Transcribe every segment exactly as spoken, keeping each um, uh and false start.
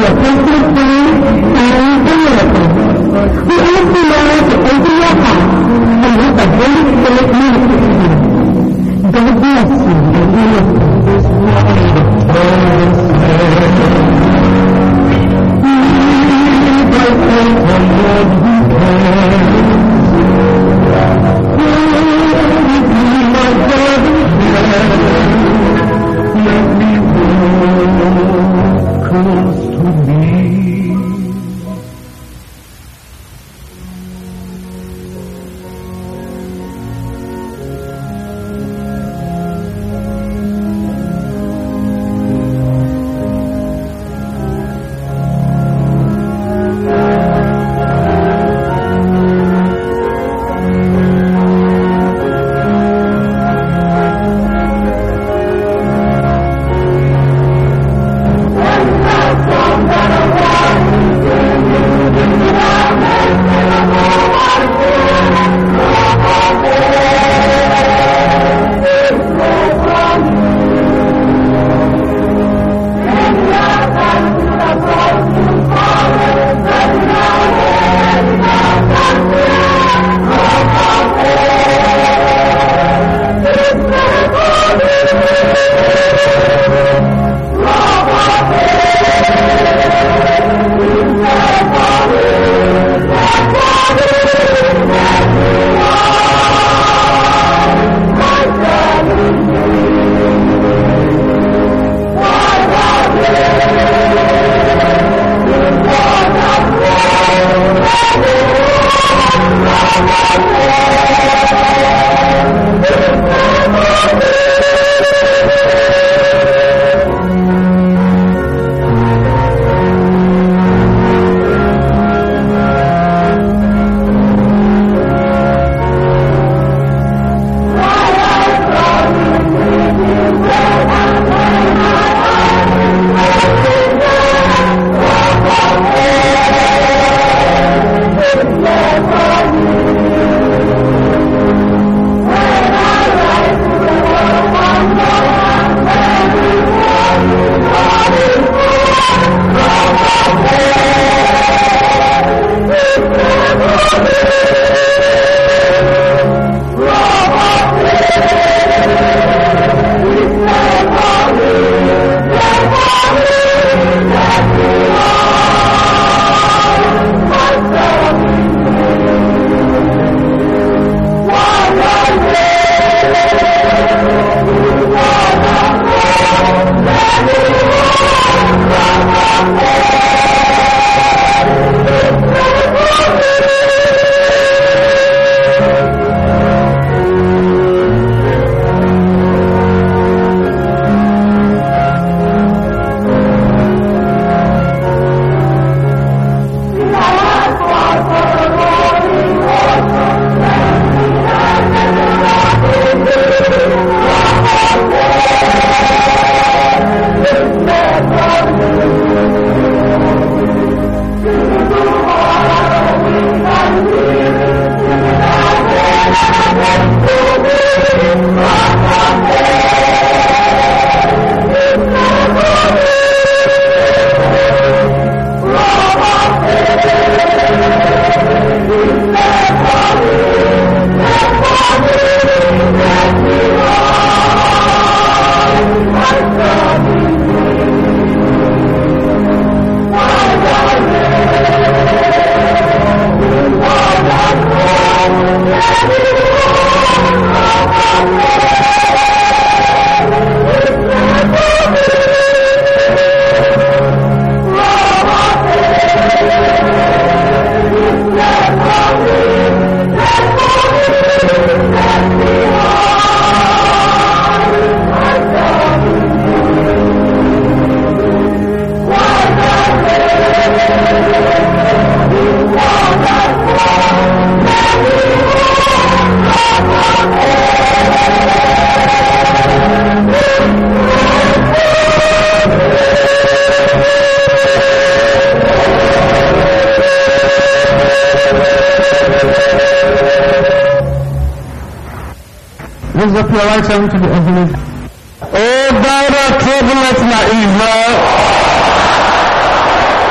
Raise up your right hand to the heavens. Oh, thou that troublest my Israel,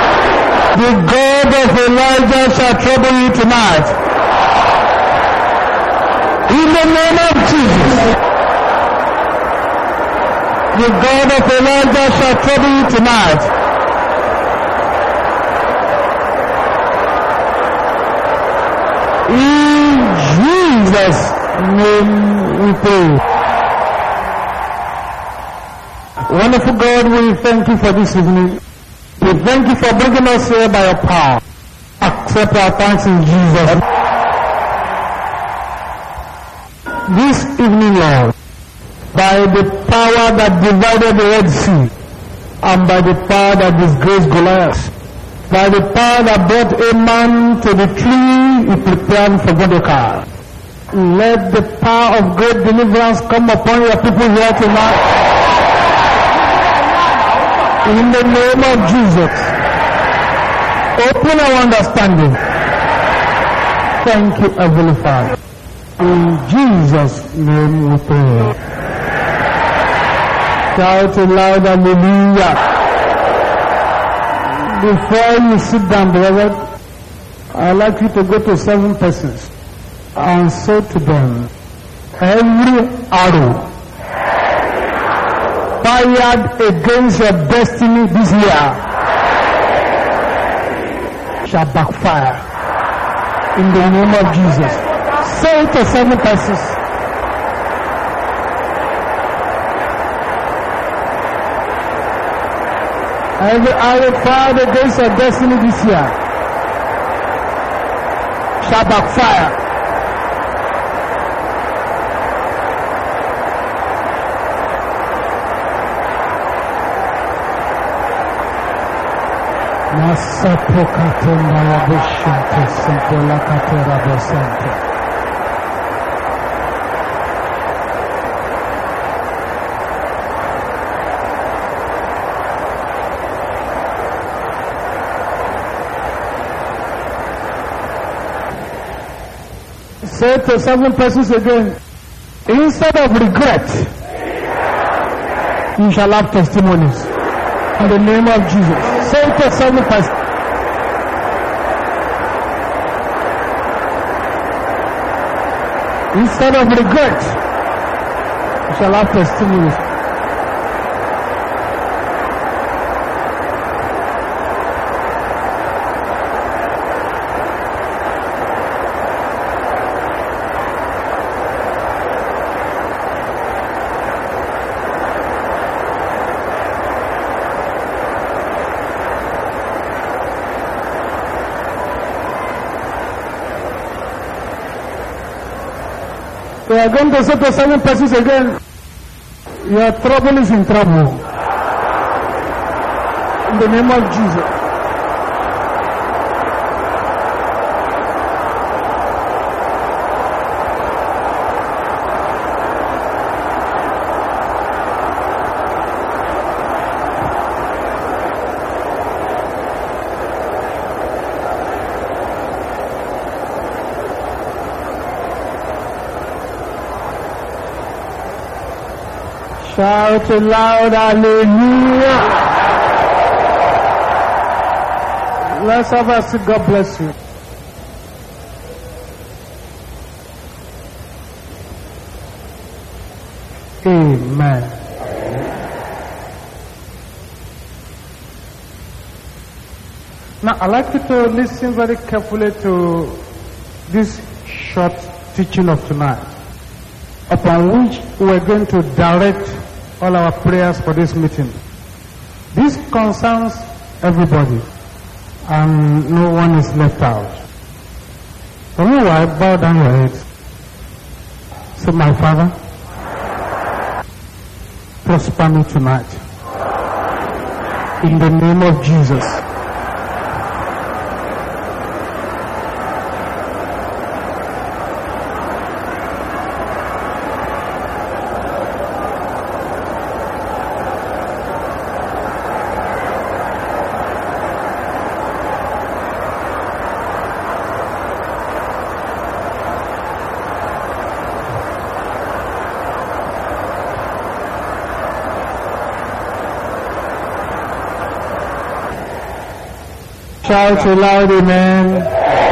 The God of Elijah shall trouble you tonight. In the name of Jesus. The God of Elijah shall trouble you tonight. In Jesus' name we pray. Wonderful God, we thank you for this evening. We thank you for bringing us here by your power. Accept our thanks in Jesus. This evening, Lord, by the power that divided the Red Sea, and by the power that disgraced Goliath, by the power that brought a man to the tree he prepared for Mordecai, let the power of great deliverance come upon your people here tonight. In the name of Jesus, open our understanding. Thank you, Heavenly Father. In Jesus' name we pray. Shout aloud, hallelujah. Before you sit down, beloved, I'd like you to go to seven persons and say to them, every arrow fired against your destiny this year shall backfire in the name of Jesus. Say it to seven persons. Every arrow fired against your destiny this year shall backfire. Say to seven persons again, instead of regret, you shall have testimonies. In the name of Jesus. Say it to seven persons. Instead of regret, you shall have testimonies. We are going to say to seven persons again, your trouble is in trouble. In the name of Jesus. Shout aloud, hallelujah. Let's have a seat. God bless you. Amen. Now, I'd like you to listen very carefully to this short teaching of tonight, upon which we're going to direct all our prayers for this meeting. This concerns everybody, and no one is left out. So meanwhile, bow down your heads. Say, my Father, prosper me tonight. In the name of Jesus. Shout aloud, amen.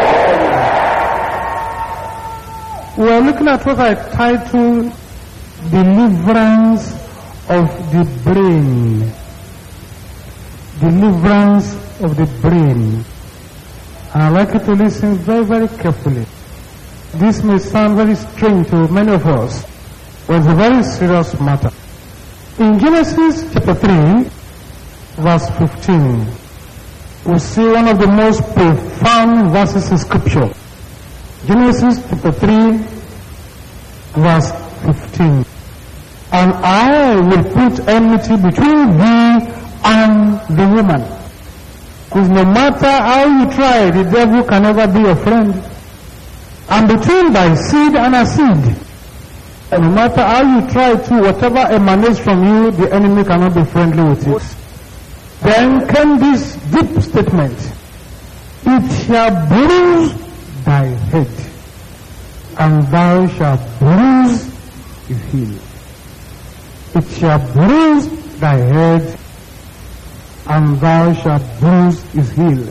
We are looking at what I titled Deliverance of the Brain. Deliverance of the brain. And I'd like you to listen very, very carefully. This may sound very strange to many of us, but it's a very serious matter. In Genesis chapter three, verse fifteen, we see one of the most profound verses in Scripture. Genesis chapter three, verse fifteen. And I will put enmity between thee and the woman. Because no matter how you try, the devil can never be your friend. And between thy seed and her seed. And no matter how you try to, whatever emanates from you, the enemy cannot be friendly with it. Then came this deep statement. It shall bruise thy head, and thou shalt bruise his heel. It shall bruise thy head, and thou shalt bruise his heel.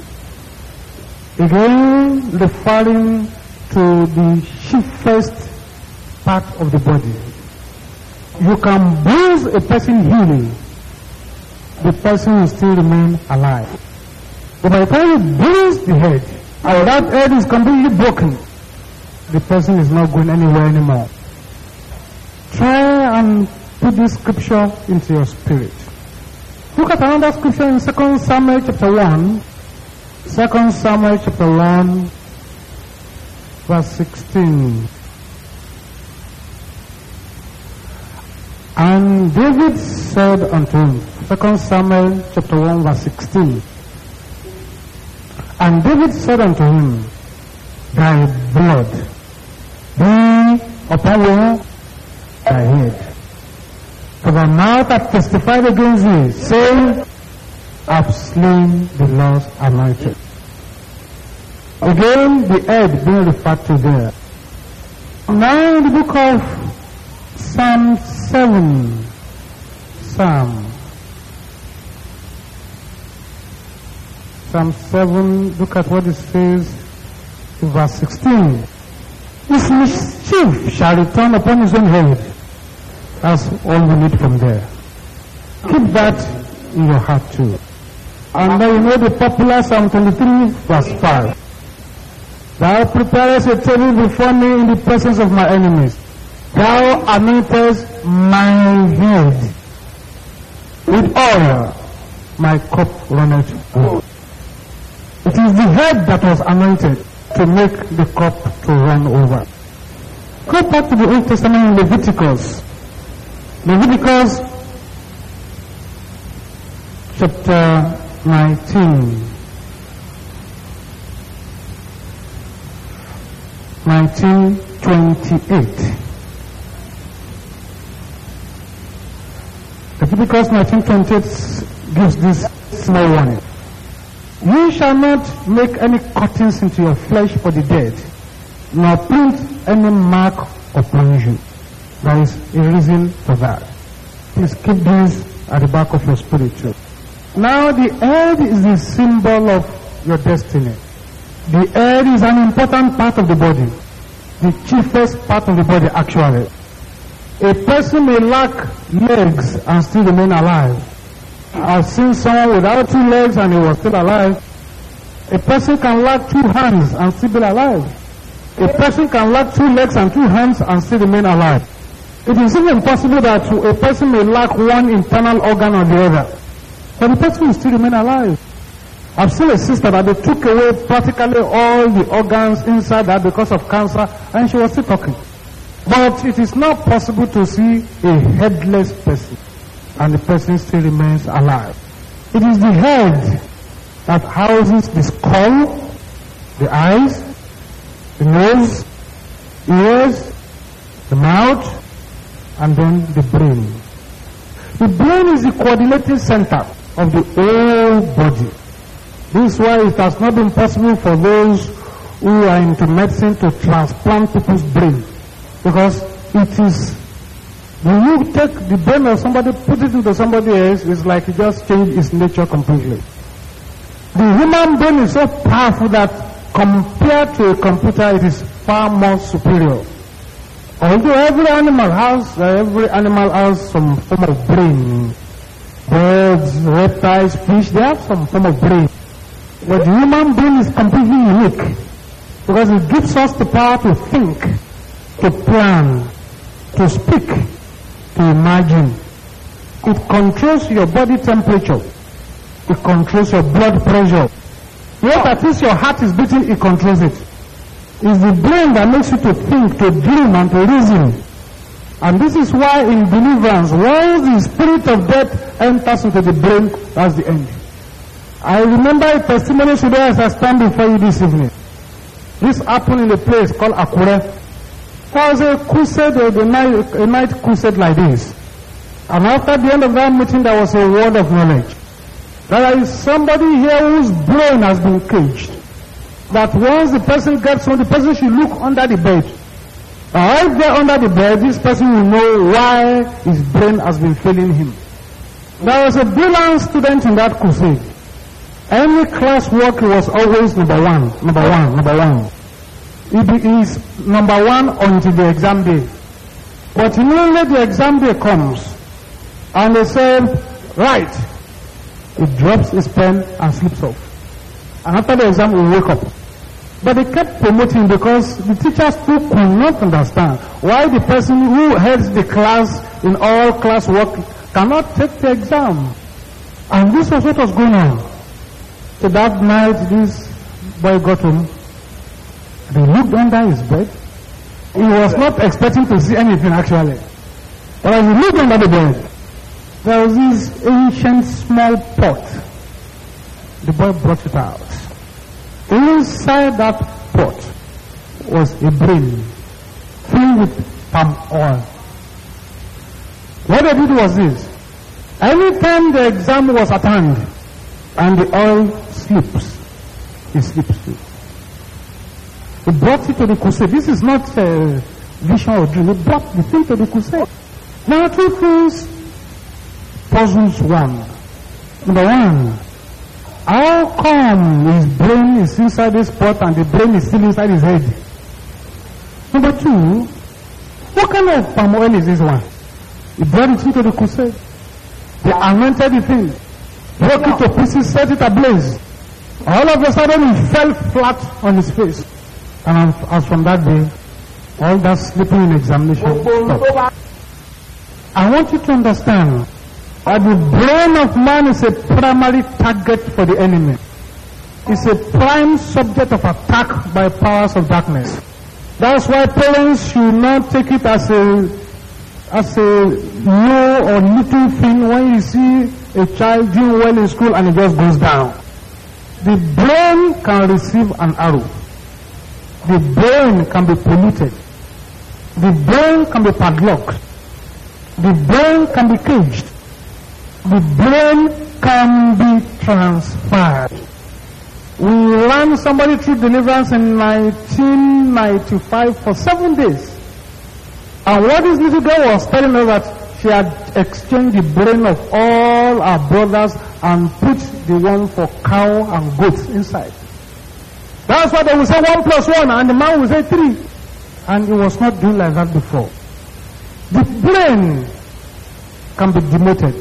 Again, referring to the chiefest part of the body. You can bruise a person heel, the person will still remain alive. But by the time you bruise the head, and that head is completely broken, the person is not going anywhere anymore. Try and put this scripture into your spirit. Look at another scripture in Second Samuel chapter one. Second Samuel chapter one, verse sixteen. And David said unto him, Second Samuel chapter one, verse sixteen. And David said unto him, thy blood be upon thy head. For the mouth hath testified against thee, saying, I've slain the Lord's anointed. Again, the head being referred to there. Now in the book of Psalm seven, Psalm, Psalm seven, look at what it says in verse sixteen. His mischief shall return upon his own head. That's all we need from there. Keep that in your heart too. And now you know the popular Psalm twenty-three, verse five. Thou preparest a table before me in the presence of my enemies. Thou anointest my head with oil, my cup runneth over. It is the head that was anointed to make the cup to run over. Go back to the Old Testament in Leviticus. Leviticus chapter nineteen. nineteen twenty-eight. Leviticus nineteen twenty-eight gives this small warning. You shall not make any cuttings into your flesh for the dead, nor print any mark upon you. There is a reason for that. Please keep this at the back of your spirit too. Now the head is the symbol of your destiny. The head is an important part of the body. The chiefest part of the body actually. A person may lack legs and still remain alive. I've seen someone without two legs and he was still alive. A person can lack two hands and still be alive. A person can lack two legs and two hands and still remain alive. It is even possible that a person may lack one internal organ or the other, but the person will still remain alive. I've seen a sister that they took away practically all the organs inside her because of cancer, and she was still talking. But it is not possible to see a headless person and the person still remains alive. It is the head that houses the skull, the eyes, the nose, ears, the mouth, and then the brain. The brain is the coordinating center of the whole body. This is why it has not been possible for those who are into medicine to transplant people's brain, because it is, when you take the brain of somebody, put it into somebody else, it's like you just change its nature completely. The human brain is so powerful that compared to a computer, it is far more superior. Although every animal has, uh, every animal has some form of brain. Birds, reptiles, fish, they have some form of brain. But the human brain is completely unique because it gives us the power to think, to plan, to speak, to imagine. It controls your body temperature. It controls your blood pressure. What at least your heart is beating, it controls it. It's the brain that makes you to think, to dream, and to reason. And this is why in deliverance, once the spirit of death enters into the brain, that's the end. I remember a testimony today as I stand before you this evening. This happened in a place called Akure. There was a crusade, a night, a night crusade like this. And after the end of that meeting, there was a word of knowledge. There is somebody here whose brain has been caged. That once the person gets home, the person should look under the bed. Right there under the bed, this person will know why his brain has been failing him. There was a brilliant student in that crusade. Any classwork he was always number one, number one, number one. He is number one until the exam day. But immediately the exam day comes, and they say, right. He drops his pen and slips off. And after the exam, he will wake up. But they kept promoting because the teachers too could not understand why the person who heads the class in all class work cannot take the exam. And this was what was going on. So that night, this boy got home. They looked under his bed. He was not expecting to see anything actually. But as he looked under the bed, there was this ancient small pot. The boy brought it out. Inside that pot was a brain filled with palm oil. What they did was this. Anytime the exam was at hand and the oil slips, he slips too. He brought it to the crusade. This is not a vision or dream. He brought the thing to the crusade. Now two things puzzles one. Number one, how come his brain is inside this pot and the brain is still inside his head? Number two, what kind of palm oil is this one? He brought it into the crusade. They anointed the thing, broke it to pieces, set it ablaze. All of a sudden he fell flat on his face. And as from that day, all that sleeping in examination stopped. I want you to understand that the brain of man is a primary target for the enemy. It's a prime subject of attack by powers of darkness. That's why parents should not take it as a as a low or little thing when you see a child doing well in school and it just goes down. The brain can receive an arrow. The brain can be polluted. The brain can be padlocked. The brain can be caged. The brain can be transferred. We ran somebody through deliverance in nineteen ninety-five for seven days. And what this little girl was telling us that she had exchanged the brain of all her brothers and put the one for cow and goats inside. That's why they will say one plus one and the man will say three. And it was not doing like that before. The brain can be demoted.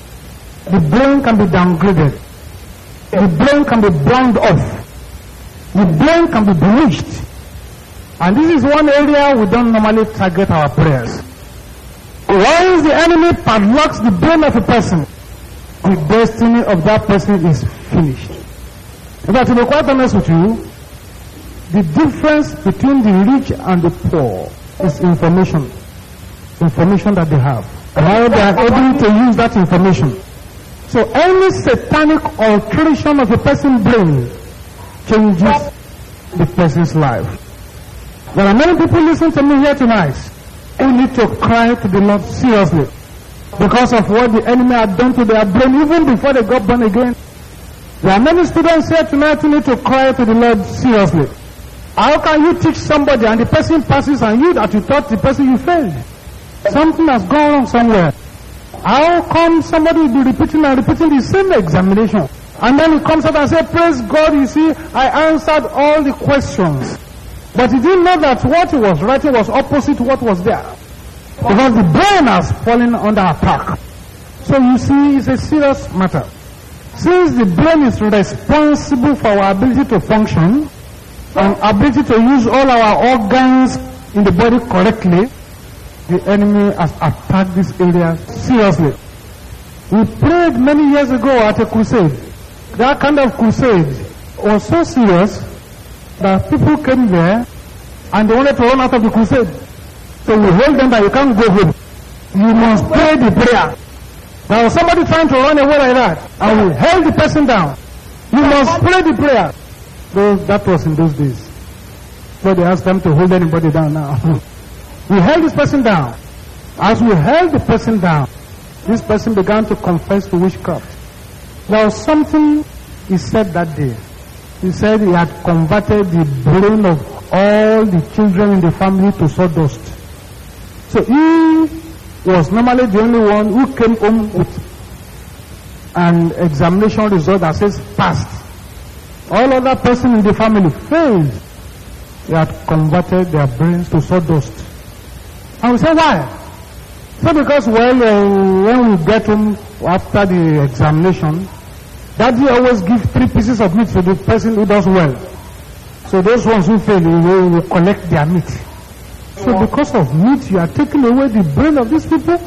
The brain can be downgraded. The brain can be browned off. The brain can be bleached. And this is one area we don't normally target our prayers. Once the enemy padlocks the brain of a person, the destiny of that person is finished. In fact, to be quite honest with you, the difference between the rich and the poor is information. Information that they have. How they are able to use that information. So any satanic alteration of a person's brain changes the person's life. There are many people listening to me here tonight who need to cry to the Lord seriously because of what the enemy had done to their brain even before they got born again. There are many students here tonight who need to cry to the Lord seriously. How can you teach somebody and the person passes and you that you taught the person you failed? Something has gone wrong somewhere. How come somebody will be repeating and repeating the same examination And then he comes out and says, praise God, you see, I answered all the questions. But he didn't know that what he was writing was opposite to what was there. Because the brain has fallen under attack. So you see, it's a serious matter. Since the brain is responsible for our ability to function, and ability to use all our organs in the body correctly, the enemy has attacked this area seriously. We prayed many years ago at a crusade. That kind of crusade was so serious that people came there and they wanted to run out of the crusade. So we held them that you can't go home. You must pray the prayer. There was somebody trying to run away like that, and we held the person down. You must pray the prayer. So that was in those days. So they asked them to hold anybody down now. We held this person down. As we held the person down, this person began to confess to witchcraft. There was something he said that day. He said he had converted the brain of all the children in the family to sawdust. So he was normally the only one who came home with an examination result that says passed. All other persons in the family failed. They had converted their brains to sawdust. And we say, why? So because, well, uh, when we get home after the examination, Daddy always gives three pieces of meat to the person who does well. So those ones who fail, we will collect their meat. So because of meat, you are taking away the brain of these people?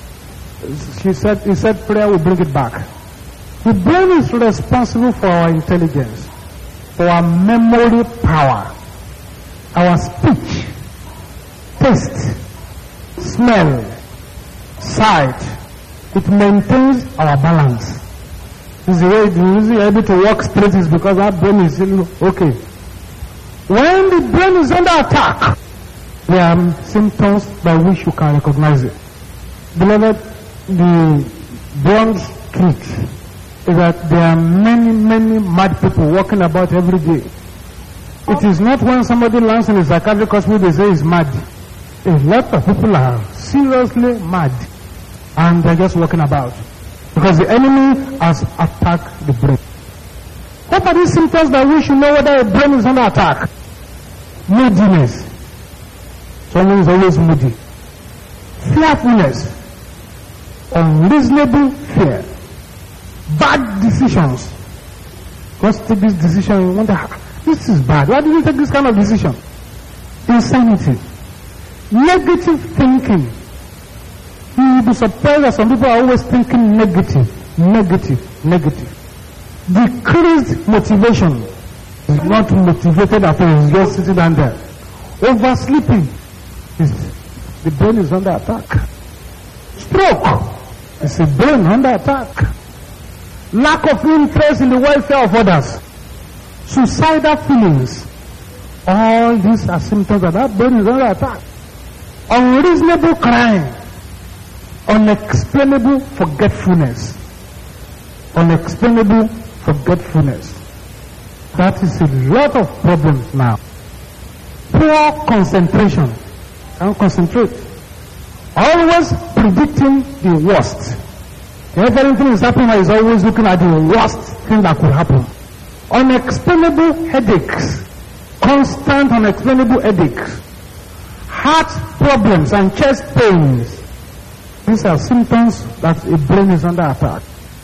She said, he said prayer will bring it back. The brain is responsible for our intelligence, for our memory power, our speech, taste, smell, sight. It maintains our balance. This is the way the reason you're able to walk straight is because our brain is okay. When the brain is under attack, there are symptoms by which you can recognize it. Beloved, the blunt truth is that there are many, many mad people walking about every day. It is not when somebody lands in a psychiatric hospital they say he's mad. A lot of people are seriously mad and they're just walking about because the enemy has attacked the brain. What are these symptoms by which you know whether a brain is under attack? Moodiness. Someone is always moody. Fearfulness. Unreasonable fear. Bad decisions. Just take this decision, you wonder, this is bad. Why did you take this kind of decision? Insanity. Negative thinking. You will be surprised that some people are always thinking negative, negative, negative. Decreased motivation. Is not motivated at all, he's just sitting down there. Oversleeping. Is, the brain is under attack. Stroke. It's the brain under attack. Lack of interest in the welfare of others. Suicidal feelings. All these are symptoms that that brain is under attack. Unreasonable crying. Unexplainable forgetfulness. Unexplainable forgetfulness. That is a lot of problems now. Poor concentration. Can't concentrate. Always predicting the worst. If anything is happening, is always looking at the worst thing that could happen. Unexplainable headaches. Constant unexplainable headaches. Heart problems and chest pains. These are symptoms that a brain is under attack.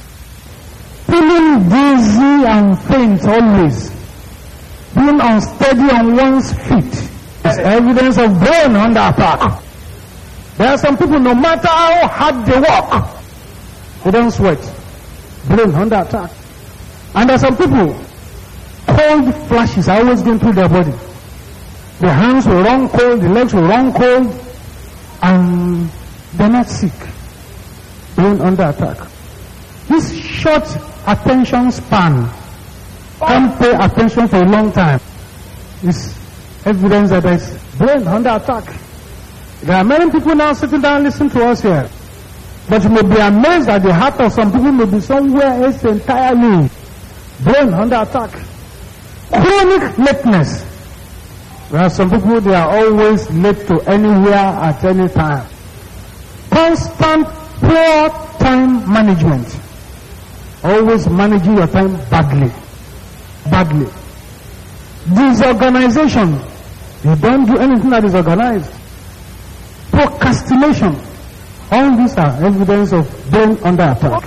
Feeling dizzy and faint always. Being unsteady on one's feet is evidence of brain under attack. There are some people, no matter how hard they work, they don't sweat. Brain under attack. And there are some people, cold flashes are always going through their body. Their hands will run cold, the legs will run cold, and they're not sick. Brain under attack. This short attention span, can't pay attention for a long time, is evidence that there's brain under attack. There are many people now sitting down listening to us here. But you may be amazed that the heart of some people may be somewhere else entirely. Brain under attack. Chronic lateness. There are some people, they are always late to anywhere at any time. Constant poor time management. always managing your time badly. Badly. Disorganization. You don't do anything that is organized. Procrastination. All these are evidence of brain under attack.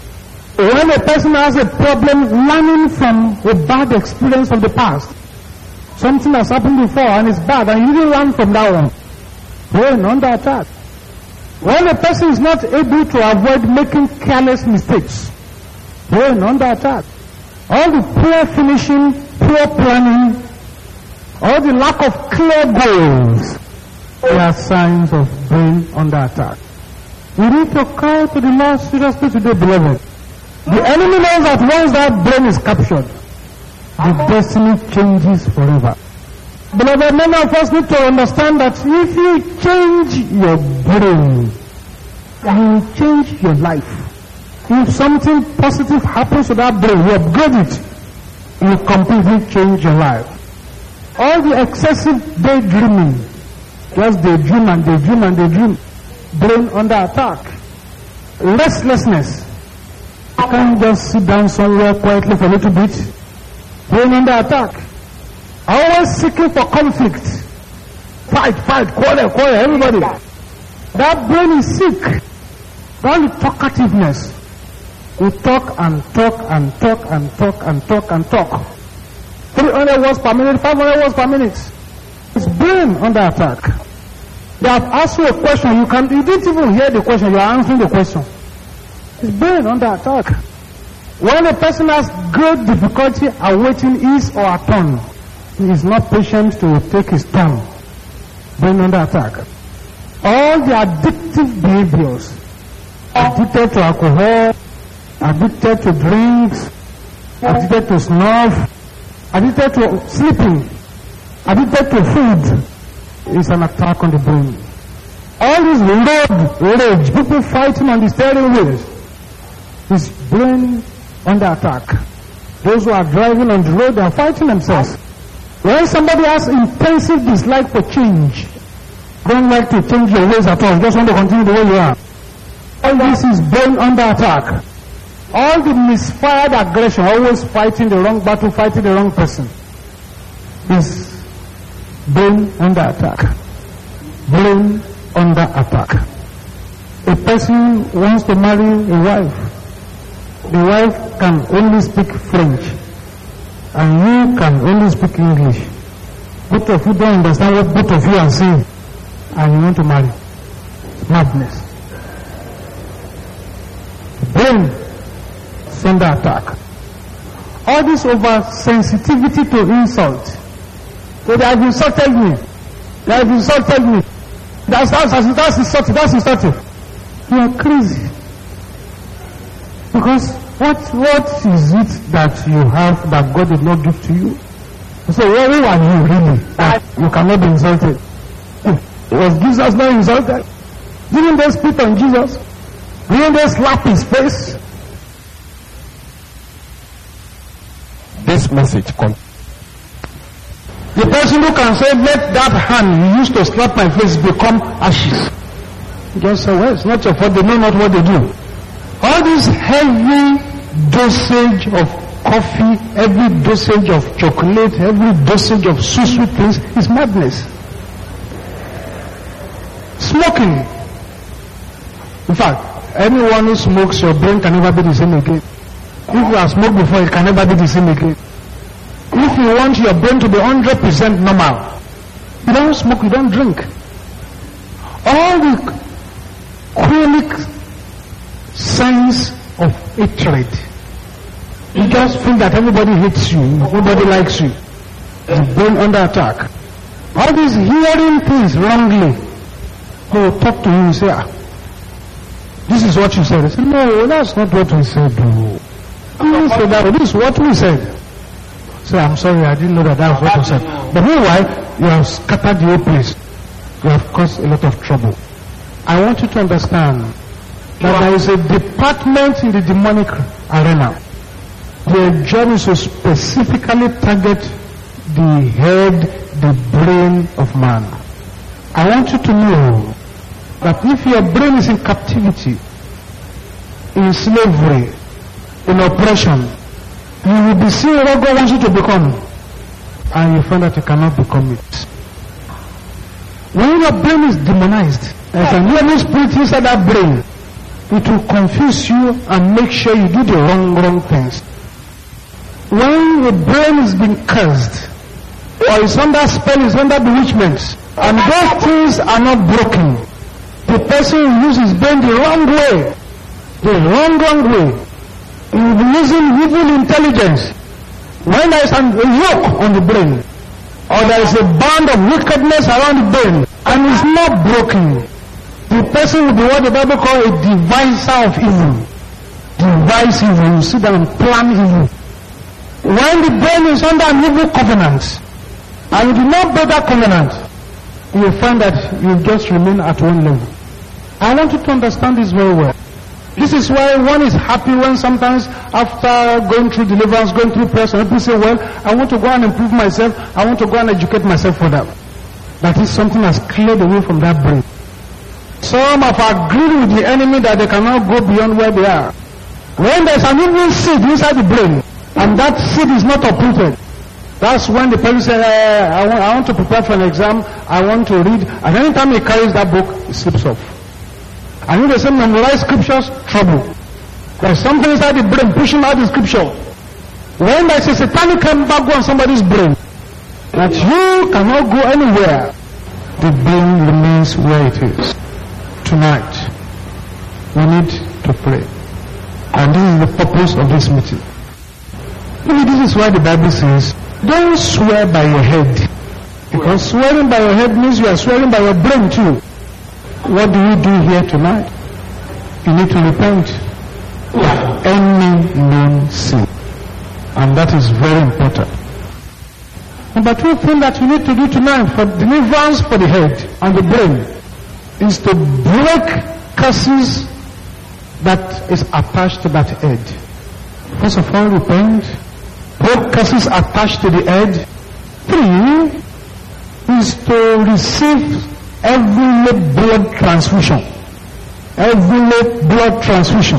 When a person has a problem learning from a bad experience of the past, something has happened before and it's bad and you didn't learn from that one, brain under attack. When a person is not able to avoid making careless mistakes, brain under attack. All the poor finishing, poor planning, all the lack of clear goals, they are signs of brain under attack. We need to cry to the Lord seriously today, beloved. The enemy knows that once that brain is captured, the destiny changes forever. Beloved, many of us need to understand that if you change your brain, you will change your life. If something positive happens to that brain, you upgrade it, you completely change your life. All the excessive daydreaming, just daydream and daydream and daydream, brain under attack. Restlessness. You can't just sit down somewhere quietly for a little bit. Brain under attack. Always seeking for conflict. Fight, fight, quarrel, quarrel, everybody. That brain is sick. All the talkativeness. We talk and talk and talk and talk and talk and talk. three hundred words per minute, five hundred words per minute. It's brain under attack. They have asked you a question, you can you didn't even hear the question, you are answering the question. It's brain under attack. When a person has great difficulty awaiting his or her turn, he is not patient to take his turn. Brain under attack. All the addictive behaviors, addicted to alcohol, addicted to drinks, addicted to snuff, addicted to sleeping, addicted to food, is an attack on the brain. All this road rage, people fighting on the steering wheels, is brain under attack. Those who are driving on the road, they are fighting themselves. When somebody has intensive dislike for change, don't like to change your ways at all, just want to continue the way you are. All this is brain under attack. All the misfired aggression, always fighting the wrong battle, fighting the wrong person, is brain under attack. Brain under attack. A person wants to marry a wife. The wife can only speak French, and you can only speak English. Both of you don't understand what both of you are saying, and you want to marry. Madness. Brain is under attack. All this over sensitivity to insult. So they have insulted me. They have insulted me. That's, that's, that's insulting. That's insulting. You are crazy. Because what what is it that you have that God did not give to you? So where are you really that you cannot be insulted? Was Jesus not insulted? Didn't they spit on Jesus? Didn't they slap his face? This message comes. The person who can say, let that hand you used to slap my face become ashes. Just say, well, it's not your fault, they know not what they do. All this heavy dosage of coffee, every dosage of chocolate, every dosage of sweet sweet things is madness. Smoking. In fact, anyone who smokes, your brain can never be the same again. If you have smoked before, it can never be the same again. If you want your brain to be one hundred percent normal, you don't smoke, you don't drink. All the chronic signs of hatred, you just feel that everybody hates you, nobody likes you. The brain under attack. All these hearing things wrongly, who will talk to you and say, ah, this is what you said. I said, no, that's not what we said. You said that. This is what we said. Say, I'm sorry, I didn't know that that was what you said. But meanwhile, you have scattered the whole place. You have caused a lot of trouble. I want you to understand that there is a department in the demonic arena. Their job is to specifically target the head, the brain of man. I want you to know that if your brain is in captivity, in slavery, in oppression, you will be seeing what God wants you to become, and you find that you cannot become it. When your brain is demonized, there's an evil spirit inside that brain. It will confuse you and make sure you do the wrong, wrong things. When your brain is being cursed, or is under spell, is under bewitchment, and those things are not broken, the person will use his brain the wrong way, the wrong, wrong way. He will be using evil intelligence. When there is a yoke on the brain, or there is a band of wickedness around the brain, and it's not broken, the person will be what the Bible calls a deviser of evil. Devise evil, you sit down and plan evil. When the brain is under an evil covenant, and you do not break that covenant, you will find that you just remain at one level. I want you to understand this very well. This is why one is happy when sometimes after going through deliverance, going through prayer, some people say, well, I want to go and improve myself, I want to go and educate myself for that. That is something that's cleared away from that brain. Some have agreed with the enemy that they cannot go beyond where they are. When there's an evil seed inside the brain, and that seed is not uprooted, that's when the person says, eh, I, want, I want to prepare for an exam, I want to read, and anytime he carries that book, it slips off. And if they say memorize scriptures, trouble. There's something inside the brain pushing out the scripture. When there's a satanic embargo on somebody's brain, that you cannot go anywhere, the brain remains where it is. Tonight, we need to pray. And this is the purpose of this meeting. Maybe this is why the Bible says, don't swear by your head. Because swearing by your head means you are swearing by your brain too. What do we do here tonight? You need to repent of any known sin. And that is very important. Number two thing that you need to do tonight for deliverance for the head and the brain is to break curses that is attached to that head. First of all, repent. Break curses attached to the head. Three is to receive every blood transfusion. Every blood transfusion.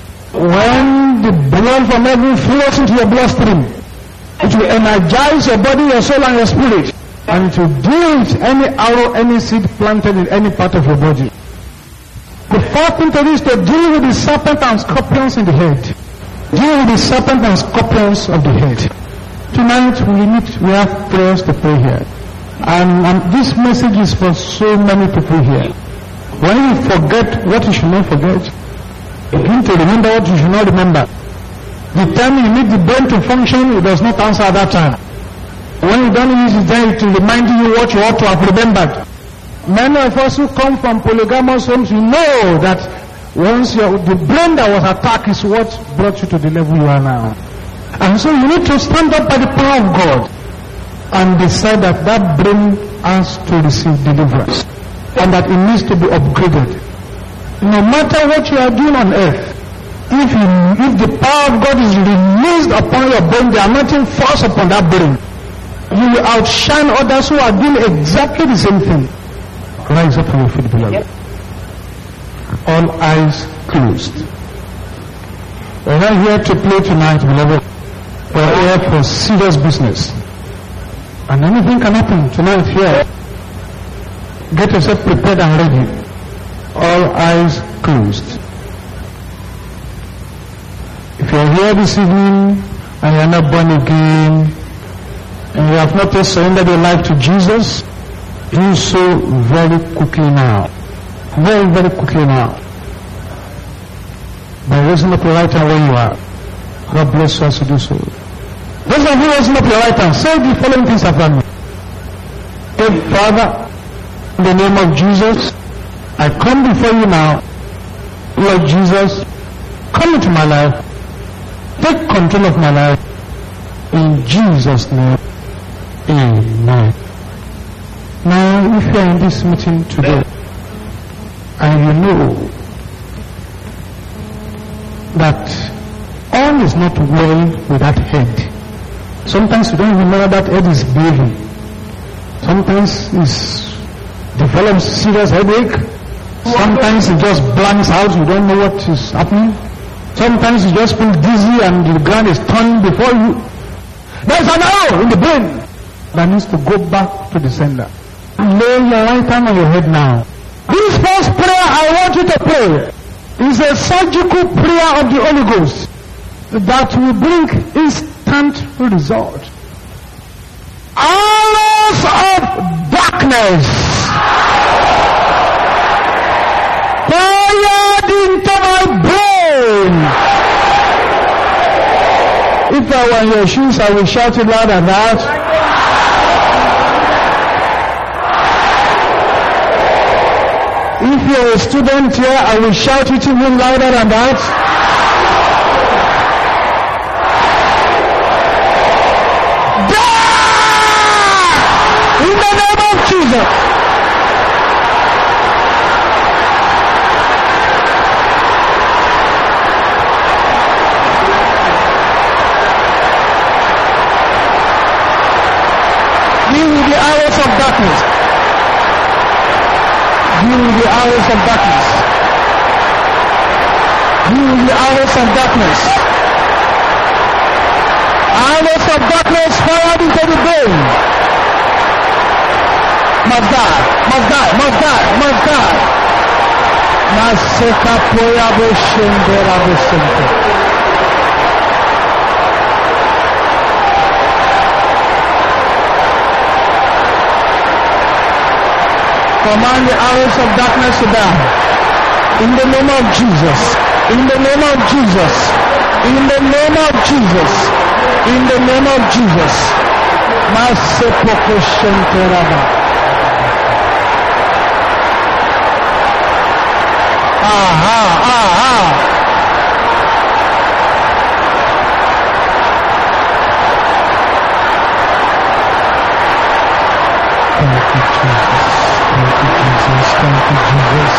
When the blood from heaven flows into your bloodstream, it will energize your body, your soul, and your spirit. And it will deal with any arrow, any seed planted in any part of your body. The fourth thing to do is to deal with the serpent and scorpions in the head. Deal with the serpent and scorpions of the head. Tonight we need, we have prayers to pray here. And, and this message is for so many people here. When you forget what you should not forget, begin to remember what you should not remember. The time you need the brain to function, it does not answer at that time. When you don't use it, then it will remind you what you ought to have remembered. Many of us who come from polygamous homes, you know that once your, the brain that was attacked is what brought you to the level you are now. And so you need to stand up by the power of God and decide that that brain has to receive deliverance and that it needs to be upgraded. No matter what you are doing on earth, if, you, if the power of God is released upon your brain, the anointing falls upon that brain, you will outshine others who are doing exactly the same thing. Rise up from your feet, beloved. Yep. All eyes closed. We're not here to play tonight, beloved. We're here for serious business. And anything can happen tonight here. Get yourself prepared and ready. All eyes closed. If you're here this evening and you're not born again, and you have not yet surrendered your life to Jesus, do so very quickly now. Very, very quickly now. By raising up your right hand where you are. God bless you as you do so. Those of you raising up your right hand, say the following things after me. Say, Father, in the name of Jesus, I come before you now. Lord Jesus, come into my life. Take control of my life. In Jesus' name, amen. Now, if you are in this meeting today, and you know that all is not well with that head. Sometimes you don't remember that head is behaving. Sometimes it develops serious headache. Sometimes it just blanks out, you don't know what is happening. Sometimes you just feel dizzy and the ground is turning before you. There's an arrow in the brain that needs to go back to the sender. Lay your right hand on your head now. This first prayer I want you to pray is a surgical prayer of the Holy Ghost that will bring instant result. Arrows of darkness fired into my brain. If I were in your shoes, I will shout it loud and loud. If you're a student here, I will shout it even louder than that. Die! In the name of Jesus. Deal with the arrows of darkness. Deal with the arrows of darkness. Deal with the arrows of darkness. Arrows of darkness fired into the brain. Must die, must die, must die, must die. Maseka poya boshendera bosente. Command the arrows of darkness to die. In the name of Jesus. In the name of Jesus. In the name of Jesus. In the name of Jesus. Masepoko shenteraba. Aha, aha. Thank you, Jesus. Thank you, Jesus. Thank you, Jesus.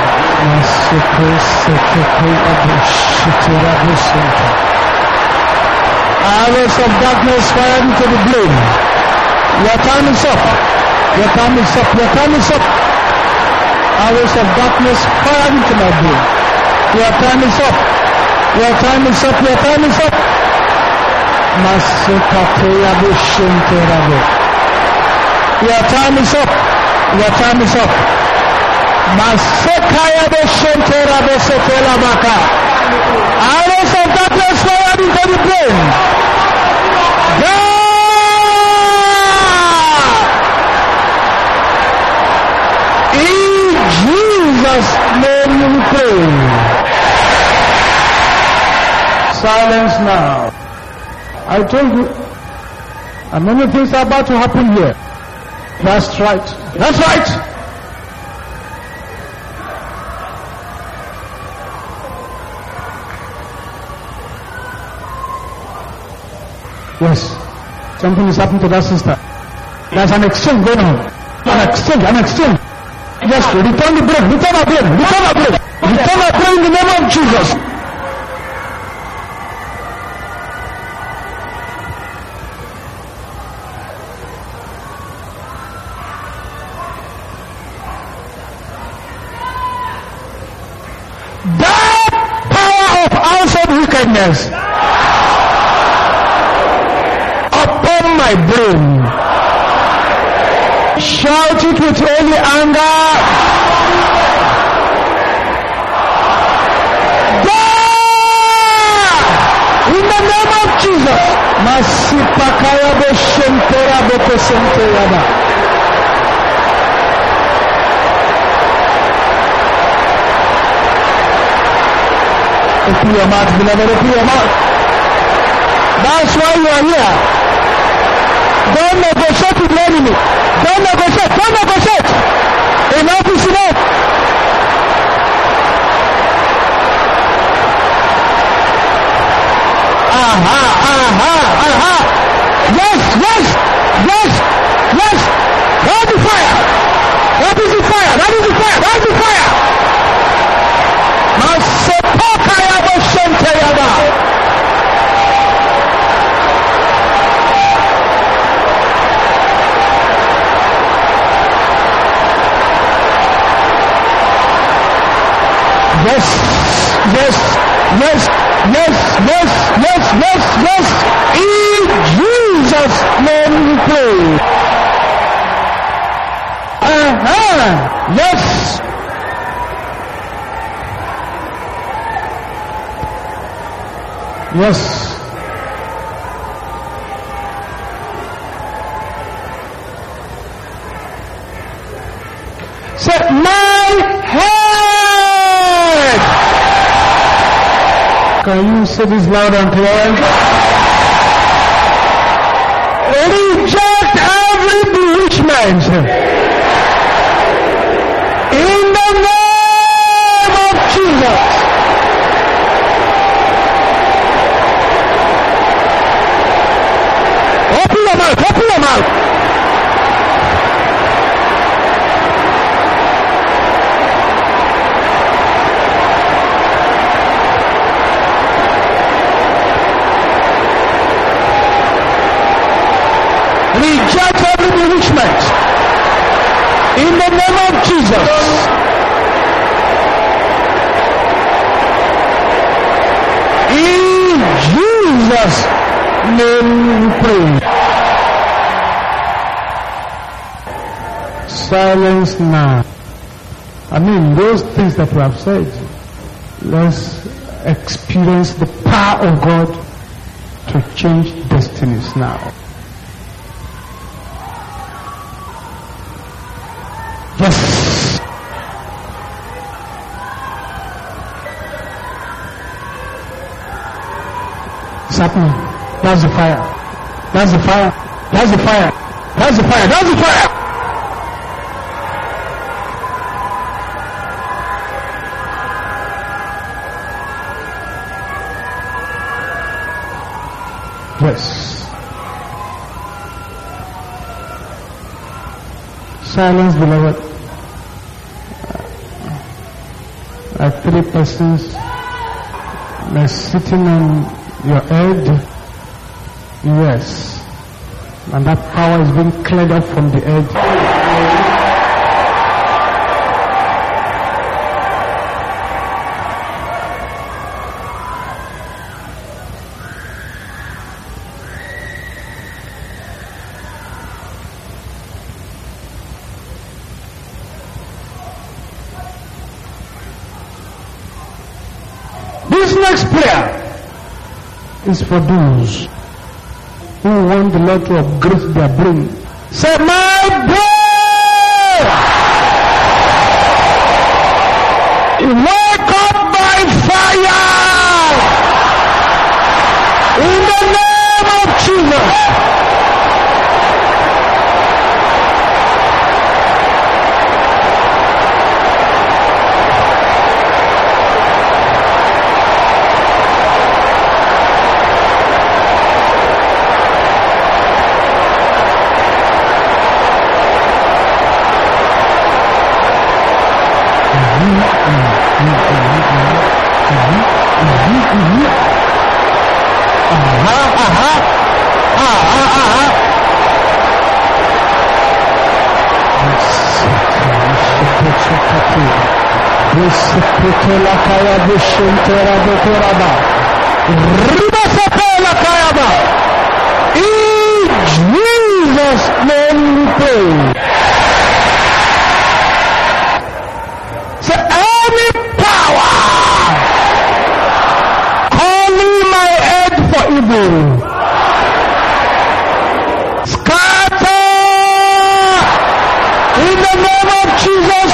Arrows of darkness fired into the brain. Your time is up. Your time is up. Your time is up. Arrows of darkness fired into my brain. Your time is up. Your time is up. Your time is up. Your time is up. Your time is up. Masekaya de Shentera de Setela Baka. Arrows of darkness fired into the brain. In Jesus' name we pray. Silence now. I told you, and many things are about to happen here. That's right. That's right. Yes. Something is happening to that sister. There's an exchange going on. An exchange, an exchange. Yes, return the brain, return our brain, return our brain. Return our brain in the name of Jesus. Wickedness upon my brain. Shout it with holy anger. Die! In the name of Jesus. Masipakaya boshentera bokosentera. Open your mouth, beloved, open your mouth. That's why you are here. Don't negotiate with the enemy. Don't negotiate, don't negotiate. Enough is enough. Aha, aha, aha. Yes, yes, yes, yes. Hold the fire. That is the fire, that is the fire, that is the fire. Masepokaya boshenteyaba. Yes, yes, yes. Yes, yes, yes, yes, yes. In Jesus' name we pray. Uh-huh. Yes. Yes. Say, my head. Can you say this loud and clear? Reject every bewitchment in the name of Jesus. Open your mouth, open your mouth. Reject every bewitchment in the name of Jesus. In Jesus' name we pray. Silence now. I mean, those things that we have said, let's experience the power of God to change destinies now. Yes. It's happening. That's the fire. That's the fire. That's the fire. That's the fire. That's the fire. Yes. Silence, beloved. Like three persons, they're sitting on your head. Yes. And that power is being cleared up from the edge. This next prayer is for those who want the Lord to upgrade their brain. Say, my brain, wake up by fire in the name of Jesus. In Jesus' name we pray. So any power calling my head for evil, scatter in the name of Jesus.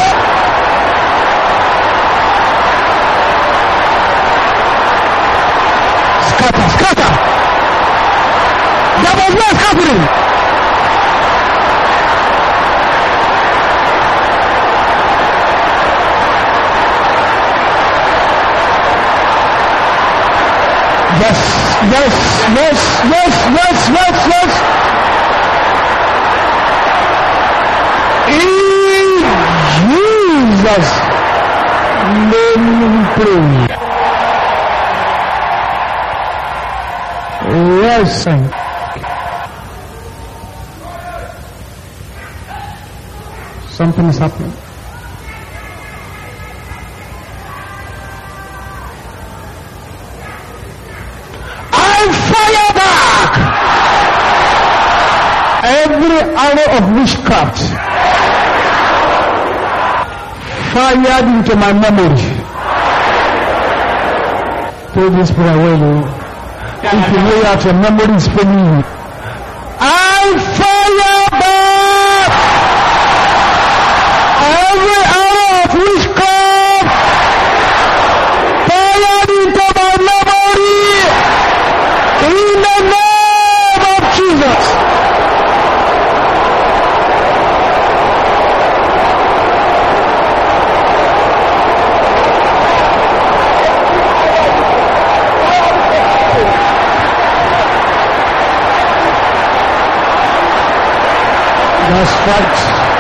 Scatter, scatter. There was no scattering. Yes, yes, yes, yes, yes, yes, yes. In Jesus' name we pray. Yes, thank you. Something is happening. every arrow of witchcraft fired into my memory. Pray this prayer well. If you lay out, your memory is failing you. I fire back every arrow of witchcraft fired into my memory in the name of Jesus. That's right.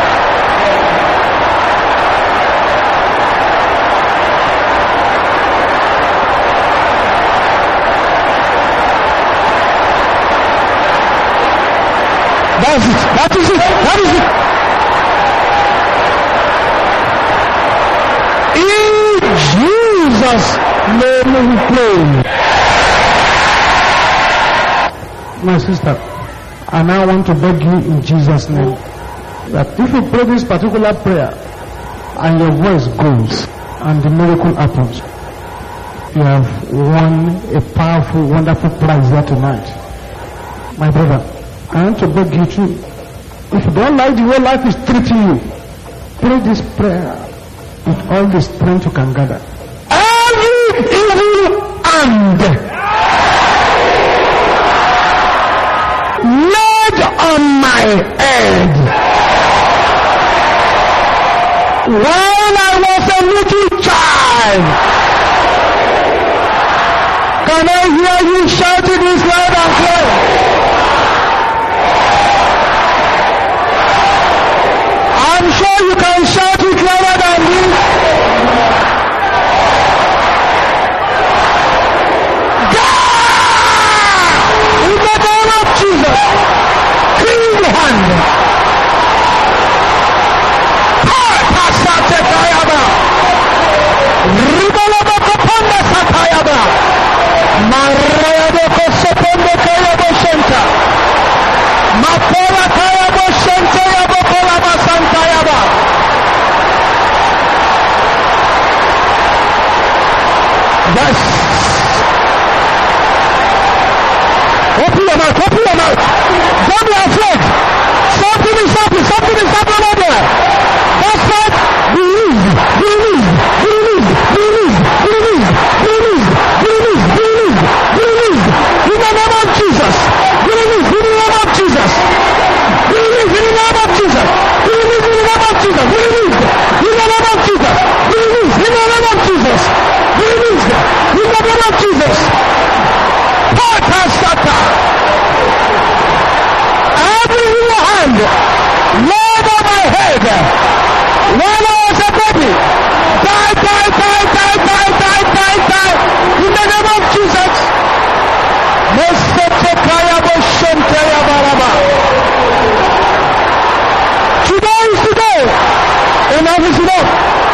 That's it. That is it. That is it. In Jesus' name we pray. My sister, I now want to beg you in Jesus' name that if you pray this particular prayer and your voice goes and the miracle happens, you have won a powerful, wonderful prize here tonight. My brother, I want to beg you too. If you don't like the way life is treating you, pray this prayer with all the strength you can gather. Every evil hand laid on my head when I was a little child. Can I hear you shouting this loud and clear? I'm sure you can shout it louder than this. God! In the name of Jesus, clean the hand. Satayaba, Ribalaba Kapanda Satayaba, Marayabo Kosopondo Kayabo Shenta, Mapola Kayabo Shenta Yabo Kolaba Santayaba. Yes. Open your mouth, open your mouth. Don't be afraid. Something is happening, something is happening over there. That's right. Release, release, release, release, release, release, release, release, release. In the name of Jesus. Release in the name of Jesus. Release in the name of Jesus. Release in the name of Jesus. Release in the name of Jesus. Release in the name of Jesus. Release in the name of Jesus. Patasata. Every evil hand laid on my head when I was a baby, die, die, die, die, die, die, die, die, in the name of Jesus. Today is today. Enough is enough.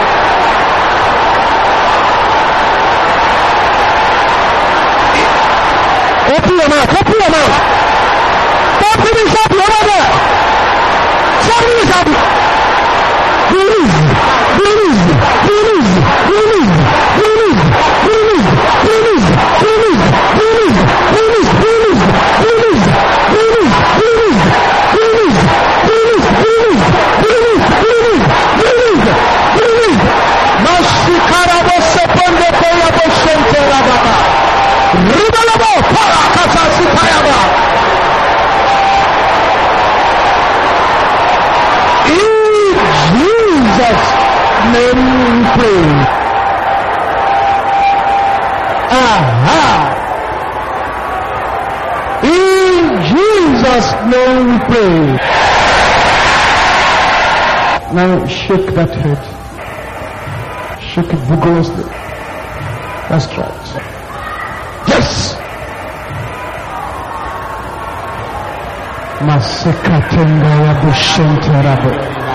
Open your mouth, open your mouth. Something is happening over there. Something is happening. Release, release, release, release, release, release, release, release, release, release, release, release, release, release, release, release, release, release, release, release. Mashikarabo sepondo koyabo shente rababa. Ribalabo parakata sipayaba. Jesus' name we pray. Aha! In Jesus' name we pray. Now shake that head. Shake it vigorously. That's right. Yes! Masekatenga ya bushente rabo.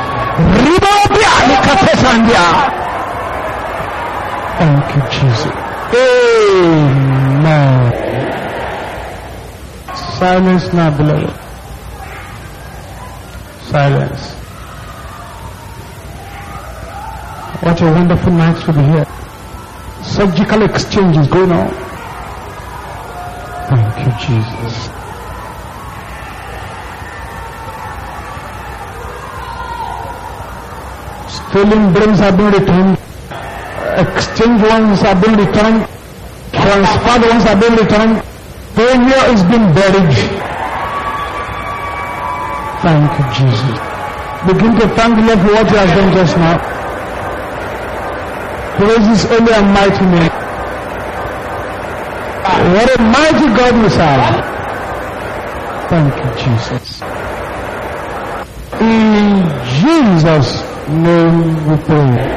Thank you, Jesus. Amen. Silence now, beloved. Silence. What a wonderful night to be here. Surgical exchange is going on. Thank you, Jesus. Stolen brains have been returned. Exchange ones have been returned. Transferred ones have been returned. Failure has been buried. Thank you, Jesus. Begin to thank the Lord for what He has done just now. Praise His holy and mighty name. What a mighty God we serve. Thank you, Jesus. In Jesus' name we pray.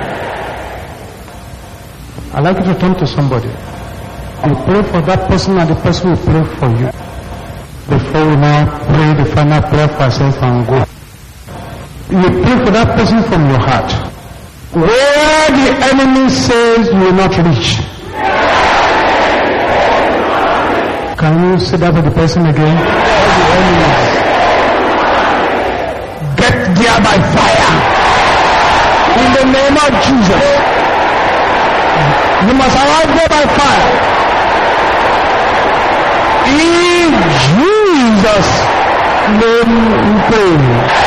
I'd like you to turn to somebody. You pray for that person and the person will pray for you. Before we now pray the final prayer for ourselves and go. You pray for that person from your heart. Where the enemy says you will not reach. Can you say that to the person again? Where the enemy is. Get there by fire. In the name of Jesus. You must arrive there by fire. In Jesus' name we pray.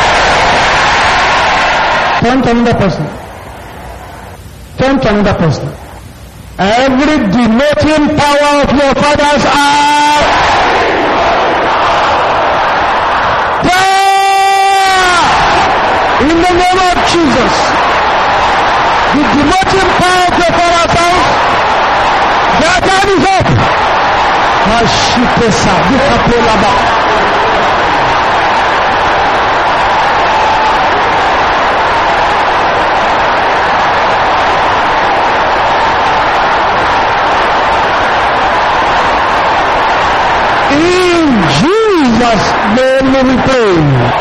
Turn to another person. Turn to another person. Every demoting power of your father's house. In the name of Jesus. The demoting power of your father's house. Their time is up. In Jesus' name we pray.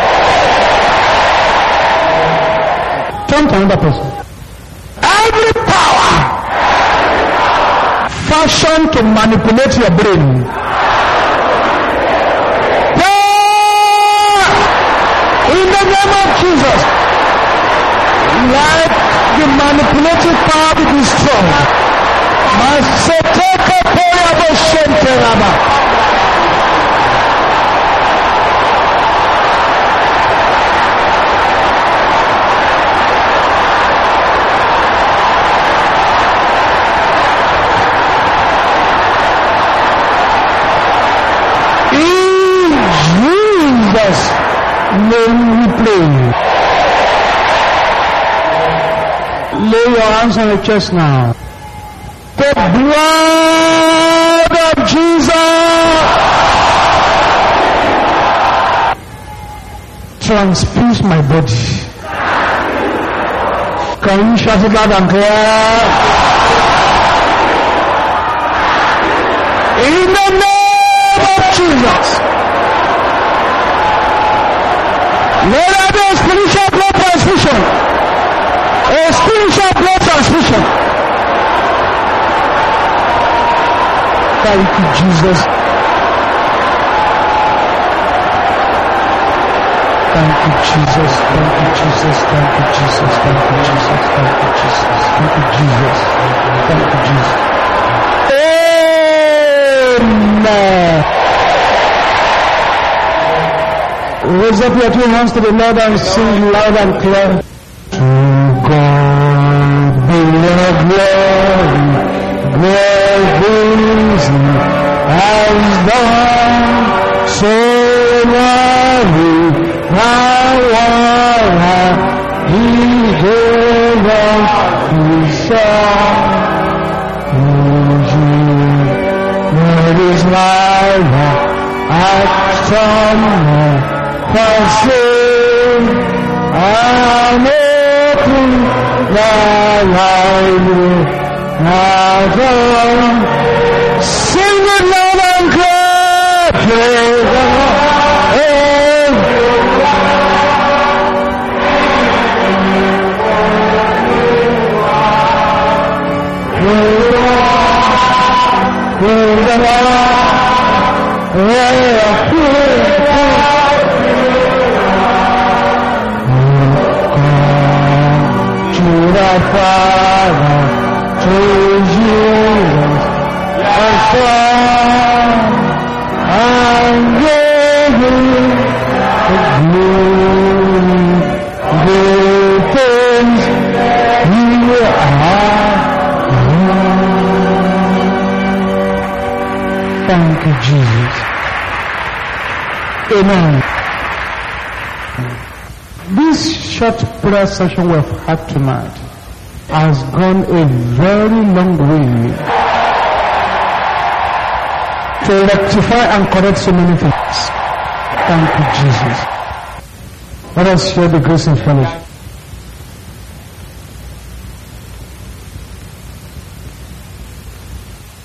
Turn to another person. Every power fashioned to manipulate your brain. In the name of Jesus, let the manipulative power be destroyed. Maseteke poyabo shenteraba. Name we pray. Lay your hands on your chest now. The blood of Jesus transfuse my body. Can you shout it loud and clear? In the name of Jesus. Let there be a spiritual blood transfusion. A spiritual blood transfusion. Thank you, Jesus. Thank you, Jesus. Thank you, Jesus. Thank you, Jesus. Thank you, Jesus. Thank you, Jesus. Thank you, Jesus. Thank you, Jesus. Amen. Raise up your two hands to the Lord and sing loud and clear. To God be the glory, great things He has done. So worthy, power He gave us His Son. What is life? Action. Passing and open the light of sing it loud and clear, praise the Lord, praise the Lord. Thank you, Jesus. Amen. This short prayer session we've had tonight has gone a very long way to rectify and correct so many things. Thank you, Jesus. Let us share the grace and fellowship.